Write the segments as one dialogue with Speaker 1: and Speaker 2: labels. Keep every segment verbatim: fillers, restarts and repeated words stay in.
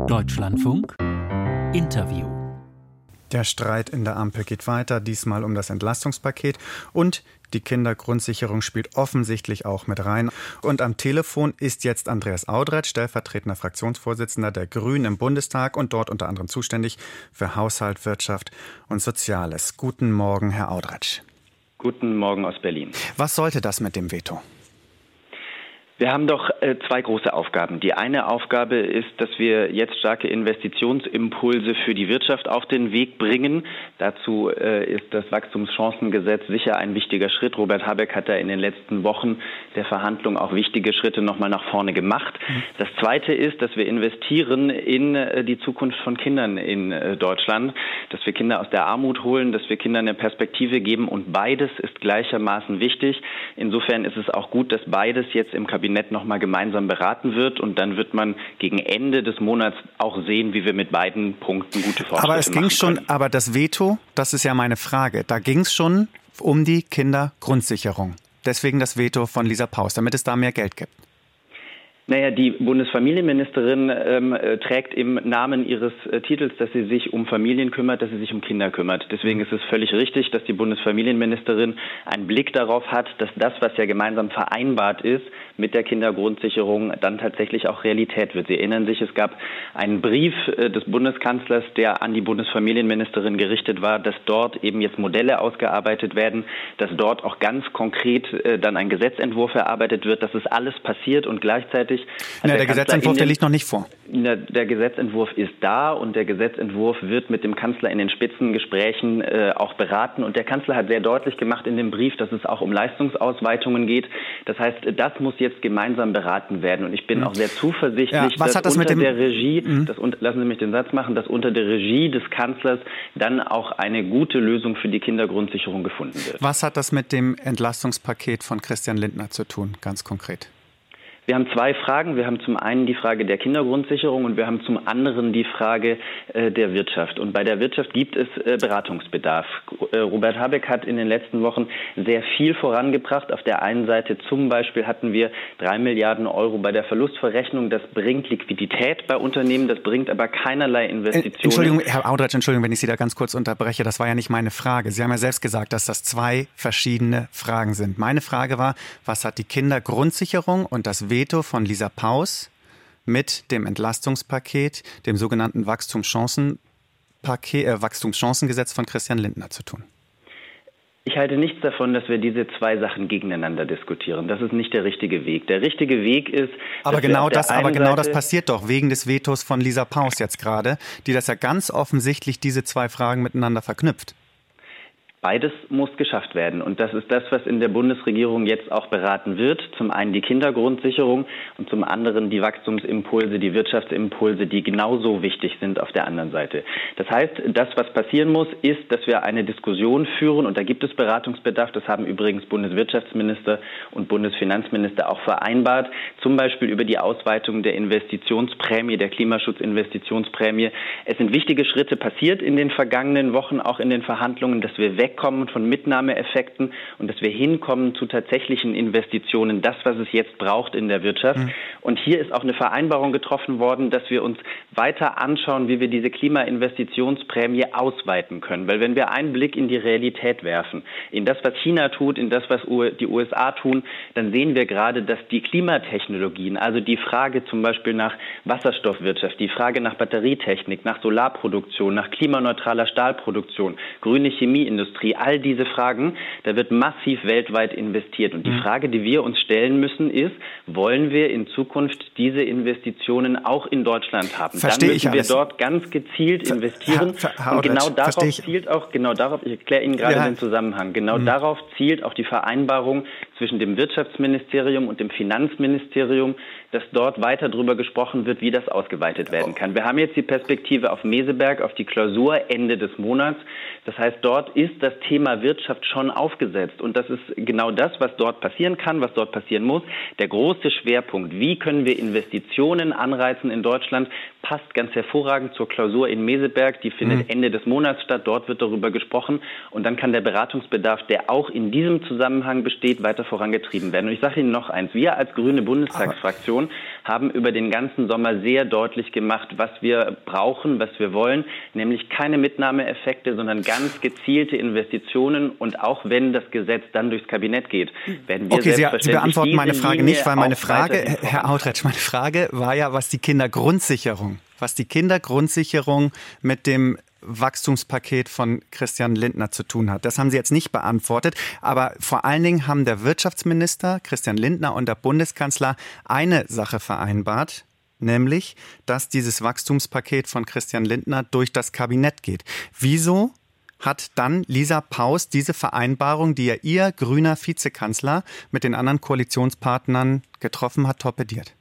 Speaker 1: Deutschlandfunk Interview.
Speaker 2: Der Streit in der Ampel geht weiter, diesmal um das Entlastungspaket, und die Kindergrundsicherung spielt offensichtlich auch mit rein. Und am Telefon ist jetzt Andreas Audretsch, stellvertretender Fraktionsvorsitzender der Grünen im Bundestag und dort unter anderem zuständig für Haushalt, Wirtschaft und Soziales. Guten Morgen, Herr Audretsch.
Speaker 3: Guten Morgen aus Berlin.
Speaker 2: Was sollte das mit dem Veto?
Speaker 3: Wir haben doch äh, zwei große Aufgaben. Die eine Aufgabe ist, dass wir jetzt starke Investitionsimpulse für die Wirtschaft auf den Weg bringen. Dazu äh, ist das Wachstumschancengesetz sicher ein wichtiger Schritt. Robert Habeck hat da in den letzten Wochen der Verhandlung auch wichtige Schritte nochmal nach vorne gemacht. Mhm. Das zweite ist, dass wir investieren in äh, die Zukunft von Kindern in äh, Deutschland, dass wir Kinder aus der Armut holen, dass wir Kindern eine Perspektive geben, und beides ist gleichermaßen wichtig. Insofern ist es auch gut, dass beides jetzt im Kabinett noch mal gemeinsam beraten wird, und dann wird man gegen Ende des Monats auch sehen, wie wir mit beiden Punkten gute Fortschritte machen.
Speaker 2: Aber es ging schon, aber das Veto, das ist ja meine Frage, da ging es schon um die Kindergrundsicherung. Deswegen das Veto von Lisa Paus, damit es da mehr Geld gibt.
Speaker 3: Naja, die Bundesfamilienministerin ähm, trägt im Namen ihres äh, Titels, dass sie sich um Familien kümmert, dass sie sich um Kinder kümmert. Deswegen ist es völlig richtig, dass die Bundesfamilienministerin einen Blick darauf hat, dass das, was ja gemeinsam vereinbart ist mit der Kindergrundsicherung, dann tatsächlich auch Realität wird. Sie erinnern sich, es gab einen Brief äh, des Bundeskanzlers, der an die Bundesfamilienministerin gerichtet war, dass dort eben jetzt Modelle ausgearbeitet werden, dass dort auch ganz konkret äh, dann ein Gesetzentwurf erarbeitet wird, dass es alles passiert, und gleichzeitig
Speaker 2: Na, der, der Gesetzentwurf, der liegt noch nicht vor.
Speaker 3: Der, der Gesetzentwurf ist da, und der Gesetzentwurf wird mit dem Kanzler in den Spitzengesprächen äh, auch beraten. Und der Kanzler hat sehr deutlich gemacht in dem Brief, dass es auch um Leistungsausweitungen geht. Das heißt, das muss jetzt gemeinsam beraten werden. Und ich bin mhm. auch sehr zuversichtlich,
Speaker 2: ja, was
Speaker 3: dass
Speaker 2: hat das
Speaker 3: unter
Speaker 2: mit dem
Speaker 3: der Regie,
Speaker 2: mhm.
Speaker 3: das, lassen Sie mich den Satz machen, dass unter der Regie des Kanzlers dann auch eine gute Lösung für die Kindergrundsicherung gefunden wird.
Speaker 2: Was hat das mit dem Entlastungspaket von Christian Lindner zu tun, ganz konkret?
Speaker 3: Wir haben zwei Fragen. Wir haben zum einen die Frage der Kindergrundsicherung, und wir haben zum anderen die Frage äh, der Wirtschaft. Und bei der Wirtschaft gibt es äh, Beratungsbedarf. Äh, Robert Habeck hat in den letzten Wochen sehr viel vorangebracht. Auf der einen Seite zum Beispiel hatten wir drei Milliarden Euro bei der Verlustverrechnung. Das bringt Liquidität bei Unternehmen, das bringt aber keinerlei Investitionen.
Speaker 2: Entschuldigung, Herr Audretsch, Entschuldigung, wenn ich Sie da ganz kurz unterbreche. Das war ja nicht meine Frage. Sie haben ja selbst gesagt, dass das zwei verschiedene Fragen sind. Meine Frage war, was hat die Kindergrundsicherung und das Veto von Lisa Paus mit dem Entlastungspaket, dem sogenannten Wachstumschancenpaket, äh, Wachstumschancengesetz von Christian Lindner zu tun?
Speaker 3: Ich halte nichts davon, dass wir diese zwei Sachen gegeneinander diskutieren. Das ist nicht der richtige Weg. Der richtige Weg ist,
Speaker 2: aber genau das, aber genau das passiert doch wegen des Vetos von Lisa Paus jetzt gerade, die das ja ganz offensichtlich diese zwei Fragen miteinander verknüpft.
Speaker 3: Beides muss geschafft werden, und das ist das, was in der Bundesregierung jetzt auch beraten wird. Zum einen die Kindergrundsicherung und zum anderen die Wachstumsimpulse, die Wirtschaftsimpulse, die genauso wichtig sind auf der anderen Seite. Das heißt, das, was passieren muss, ist, dass wir eine Diskussion führen, und da gibt es Beratungsbedarf. Das haben übrigens Bundeswirtschaftsminister und Bundesfinanzminister auch vereinbart, zum Beispiel über die Ausweitung der Investitionsprämie, der Klimaschutzinvestitionsprämie. Es sind wichtige Schritte passiert in den vergangenen Wochen, auch in den Verhandlungen, dass wir weg kommen von Mitnahmeeffekten und dass wir hinkommen zu tatsächlichen Investitionen, das, was es jetzt braucht in der Wirtschaft. Mhm. Und hier ist auch eine Vereinbarung getroffen worden, dass wir uns weiter anschauen, wie wir diese Klimainvestitionsprämie ausweiten können. Weil wenn wir einen Blick in die Realität werfen, in das, was China tut, in das, was die U S A tun, dann sehen wir gerade, dass die Klimatechnologien, also die Frage zum Beispiel nach Wasserstoffwirtschaft, die Frage nach Batterietechnik, nach Solarproduktion, nach klimaneutraler Stahlproduktion, grüne Chemieindustrie, all diese Fragen, da wird massiv weltweit investiert. Und die Frage, die wir uns stellen müssen, ist, wollen wir in Zukunft diese Investitionen auch in Deutschland haben?
Speaker 2: Verstehe
Speaker 3: Dann müssen
Speaker 2: ich alles.
Speaker 3: wir dort ganz gezielt investieren.
Speaker 2: Herr, Herr
Speaker 3: und genau
Speaker 2: Audretsch,
Speaker 3: darauf
Speaker 2: ich.
Speaker 3: zielt auch, genau darauf, ich erkläre Ihnen gerade
Speaker 2: Ja.
Speaker 3: den Zusammenhang, genau
Speaker 2: Mhm.
Speaker 3: darauf zielt auch die Vereinbarung zwischen dem Wirtschaftsministerium und dem Finanzministerium, dass dort weiter darüber gesprochen wird, wie das ausgeweitet werden kann. Wir haben jetzt die Perspektive auf Meseberg, auf die Klausur Ende des Monats. Das heißt, dort ist das Thema Wirtschaft schon aufgesetzt. Und das ist genau das, was dort passieren kann, was dort passieren muss. Der große Schwerpunkt, wie können wir Investitionen anreizen in Deutschland, passt ganz hervorragend zur Klausur in Meseberg. Die findet mhm. Ende des Monats statt. Dort wird darüber gesprochen. Und dann kann der Beratungsbedarf, der auch in diesem Zusammenhang besteht, weiter vorangetrieben werden. Und ich sage Ihnen noch eins. Wir als grüne Bundestagsfraktion Aber haben über den ganzen Sommer sehr deutlich gemacht, was wir brauchen, was wir wollen. Nämlich keine Mitnahmeeffekte, sondern ganz gezielte Investitionen. Und auch wenn das Gesetz dann durchs Kabinett geht, werden wir
Speaker 2: okay,
Speaker 3: selbstverständlich
Speaker 2: Sie, Sie beantworten meine Frage
Speaker 3: Linie
Speaker 2: nicht, weil meine
Speaker 3: auch
Speaker 2: Frage, Herr Audretsch, meine Frage war ja, was die Kindergrundsicherung, was die Kindergrundsicherung mit dem Wachstumspaket von Christian Lindner zu tun hat. Das haben Sie jetzt nicht beantwortet, aber vor allen Dingen haben der Wirtschaftsminister Christian Lindner und der Bundeskanzler eine Sache vereinbart, nämlich, dass dieses Wachstumspaket von Christian Lindner durch das Kabinett geht. Wieso hat dann Lisa Paus diese Vereinbarung, die ja ihr grüner Vizekanzler mit den anderen Koalitionspartnern getroffen hat, torpediert?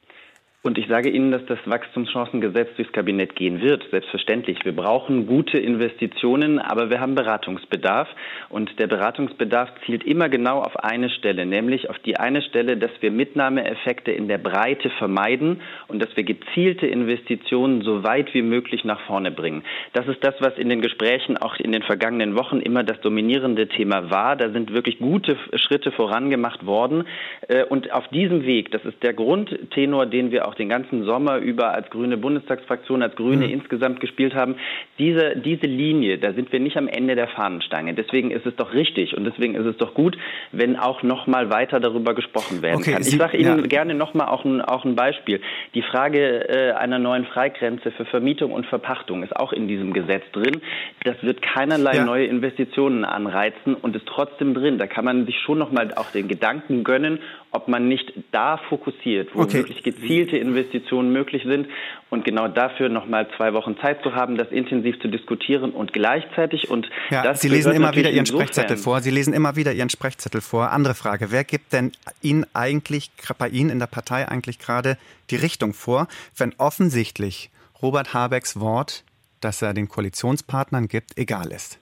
Speaker 3: Und ich sage Ihnen, dass das Wachstumschancengesetz durchs Kabinett gehen wird. Selbstverständlich. Wir brauchen gute Investitionen, aber wir haben Beratungsbedarf. Und der Beratungsbedarf zielt immer genau auf eine Stelle, nämlich auf die eine Stelle, dass wir Mitnahmeeffekte in der Breite vermeiden und dass wir gezielte Investitionen so weit wie möglich nach vorne bringen. Das ist das, was in den Gesprächen auch in den vergangenen Wochen immer das dominierende Thema war. Da sind wirklich gute Schritte vorangemacht worden. Und auf diesem Weg, das ist der Grundtenor, den wir auch den ganzen Sommer über als grüne Bundestagsfraktion, als Grüne mhm. insgesamt gespielt haben. Diese, diese Linie, da sind wir nicht am Ende der Fahnenstange. Deswegen ist es doch richtig und deswegen ist es doch gut, wenn auch noch mal weiter darüber gesprochen werden okay, kann. Ich sage Ihnen ja. gerne noch mal auch ein, auch ein Beispiel. Die Frage äh, einer neuen Freigrenze für Vermietung und Verpachtung ist auch in diesem Gesetz drin. Das wird keinerlei ja. neue Investitionen anreizen und ist trotzdem drin. Da kann man sich schon noch mal auch den Gedanken gönnen, ob man nicht da fokussiert, wo okay. wirklich gezielte Investitionen möglich sind und genau dafür noch mal zwei Wochen Zeit zu haben, das intensiv zu diskutieren und gleichzeitig und
Speaker 2: ja,
Speaker 3: das
Speaker 2: Sie lesen immer wieder Ihren Sprechzettel vor. Sie lesen immer wieder Ihren Sprechzettel vor. Andere Frage: Wer gibt denn Ihnen eigentlich bei Ihnen in der Partei eigentlich gerade die Richtung vor, wenn offensichtlich Robert Habecks Wort, das er den Koalitionspartnern gibt, egal ist?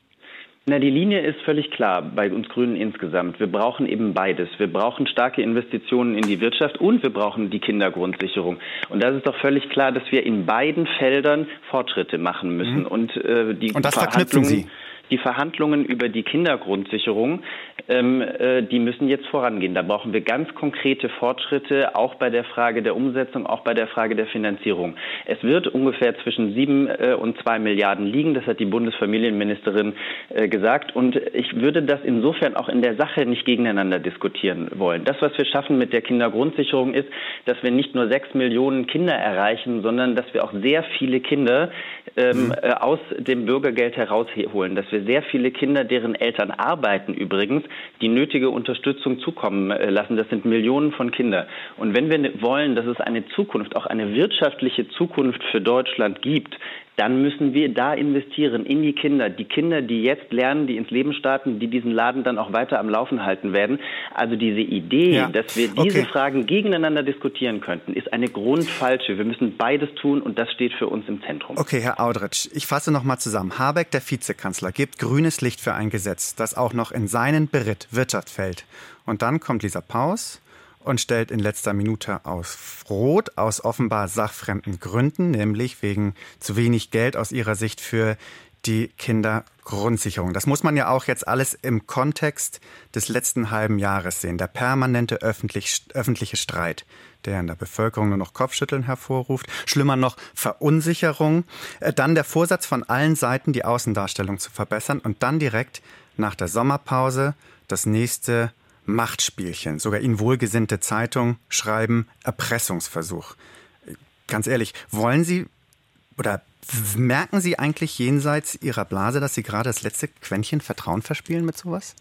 Speaker 3: Na, die Linie ist völlig klar bei uns Grünen insgesamt. Wir brauchen eben beides. Wir brauchen starke Investitionen in die Wirtschaft und wir brauchen die Kindergrundsicherung. Und das ist doch völlig klar, dass wir in beiden Feldern Fortschritte machen müssen. Mhm. Und, äh, die
Speaker 2: und das verknüpfen Sie?
Speaker 3: Die Verhandlungen über die Kindergrundsicherung, ähm, äh, die müssen jetzt vorangehen. Da brauchen wir ganz konkrete Fortschritte, auch bei der Frage der Umsetzung, auch bei der Frage der Finanzierung. Es wird ungefähr zwischen sieben äh, und zwei Milliarden liegen. Das hat die Bundesfamilienministerin äh, gesagt. Und ich würde das insofern auch in der Sache nicht gegeneinander diskutieren wollen. Das, was wir schaffen mit der Kindergrundsicherung, ist, dass wir nicht nur sechs Millionen Kinder erreichen, sondern dass wir auch sehr viele Kinder ähm, mhm. äh, aus dem Bürgergeld herausholen. Dass wir sehr viele Kinder, deren Eltern arbeiten übrigens, die nötige Unterstützung zukommen lassen. Das sind Millionen von Kindern. Und wenn wir wollen, dass es eine Zukunft, auch eine wirtschaftliche Zukunft für Deutschland gibt, dann müssen wir da investieren in die Kinder. Die Kinder, die jetzt lernen, die ins Leben starten, die diesen Laden dann auch weiter am Laufen halten werden. Also diese Idee, ja. dass wir diese okay. Fragen gegeneinander diskutieren könnten, ist eine grundfalsche. Wir müssen beides tun und das steht für uns im Zentrum.
Speaker 2: Okay, Herr Audretsch, ich fasse noch mal zusammen. Habeck, der Vizekanzler, gibt grünes Licht für ein Gesetz, das auch noch in seinen Beritt Wirtschaft fällt. Und dann kommt Lisa Paus und stellt in letzter Minute aus Rot, aus offenbar sachfremden Gründen, nämlich wegen zu wenig Geld aus ihrer Sicht für die Kindergrundsicherung. Das muss man ja auch jetzt alles im Kontext des letzten halben Jahres sehen. Der permanente öffentlich, öffentliche Streit, der in der Bevölkerung nur noch Kopfschütteln hervorruft. Schlimmer noch Verunsicherung. Dann der Vorsatz von allen Seiten, die Außendarstellung zu verbessern. Und dann direkt nach der Sommerpause das nächste Machtspielchen. Sogar Ihnen wohlgesinnte Zeitungen schreiben Erpressungsversuch. Ganz ehrlich, wollen Sie oder merken Sie eigentlich jenseits Ihrer Blase, dass Sie gerade das letzte Quäntchen Vertrauen verspielen mit sowas?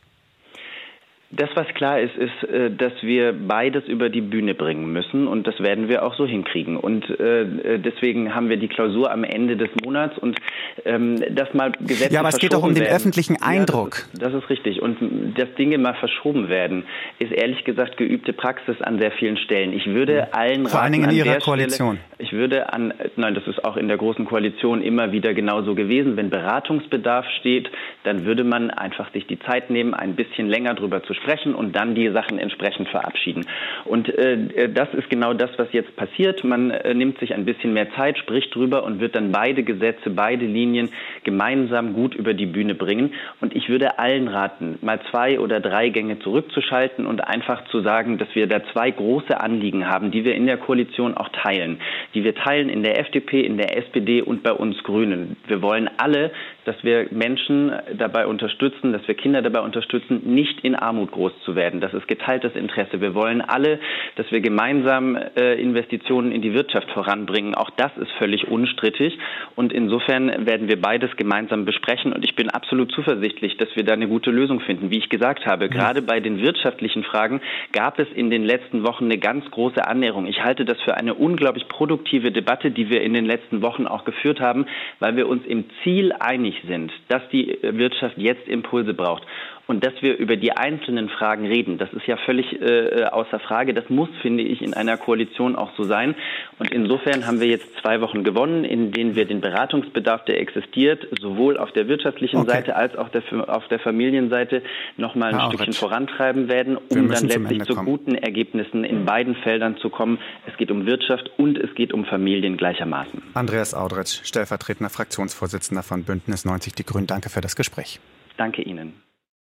Speaker 3: Das, was klar ist, ist, dass wir beides über die Bühne bringen müssen und das werden wir auch so hinkriegen. Und äh, deswegen haben wir die Klausur am Ende des Monats und ähm, das mal Gesetze
Speaker 2: Ja, aber es geht doch um den
Speaker 3: werden.
Speaker 2: öffentlichen Eindruck.
Speaker 3: Ja, das, ist, das ist richtig. Und dass Dinge mal verschoben werden, ist ehrlich gesagt geübte Praxis an sehr vielen Stellen. Ich würde mhm. allen
Speaker 2: Vor allen Dingen in Ihrer Koalition.
Speaker 3: Stelle, ich würde an, nein, das ist auch in der Großen Koalition immer wieder genauso gewesen. Wenn Beratungsbedarf steht, dann würde man einfach sich die Zeit nehmen, ein bisschen länger drüber zu besprechen und dann die Sachen entsprechend verabschieden. Und äh, das ist genau das, was jetzt passiert. Man äh, nimmt sich ein bisschen mehr Zeit, spricht drüber und wird dann beide Gesetze, beide Linien gemeinsam gut über die Bühne bringen. Und ich würde allen raten, mal zwei oder drei Gänge zurückzuschalten und einfach zu sagen, dass wir da zwei große Anliegen haben, die wir in der Koalition auch teilen. Die wir teilen in der F D P, in der S P D und bei uns Grünen. Wir wollen alle, dass wir Menschen dabei unterstützen, dass wir Kinder dabei unterstützen, nicht in Armut groß zu werden. Das ist geteiltes Interesse. Wir wollen alle, dass wir gemeinsam äh, Investitionen in die Wirtschaft voranbringen. Auch das ist völlig unstrittig. Und insofern werden wir beides gemeinsam besprechen. Und ich bin absolut zuversichtlich, dass wir da eine gute Lösung finden. Wie ich gesagt habe, ja. Gerade bei den wirtschaftlichen Fragen gab es in den letzten Wochen eine ganz große Annäherung. Ich halte das für eine unglaublich produktive Debatte, die wir in den letzten Wochen auch geführt haben, weil wir uns im Ziel einig sind, dass die Wirtschaft jetzt Impulse braucht. Und dass wir über die einzelnen Fragen reden, das ist ja völlig äh, außer Frage. Das muss, finde ich, in einer Koalition auch so sein. Und insofern haben wir jetzt zwei Wochen gewonnen, in denen wir den Beratungsbedarf, der existiert, sowohl auf der wirtschaftlichen okay. Seite als auch der, auf der Familienseite noch mal ein Herr Stückchen Audretsch. vorantreiben werden, um dann letztlich zu guten Ergebnissen in beiden Feldern zu kommen. Es geht um Wirtschaft und es geht um Familien gleichermaßen.
Speaker 2: Andreas Audretsch, stellvertretender Fraktionsvorsitzender von Bündnis neunzig Die Grünen. Danke für das Gespräch.
Speaker 3: Danke Ihnen.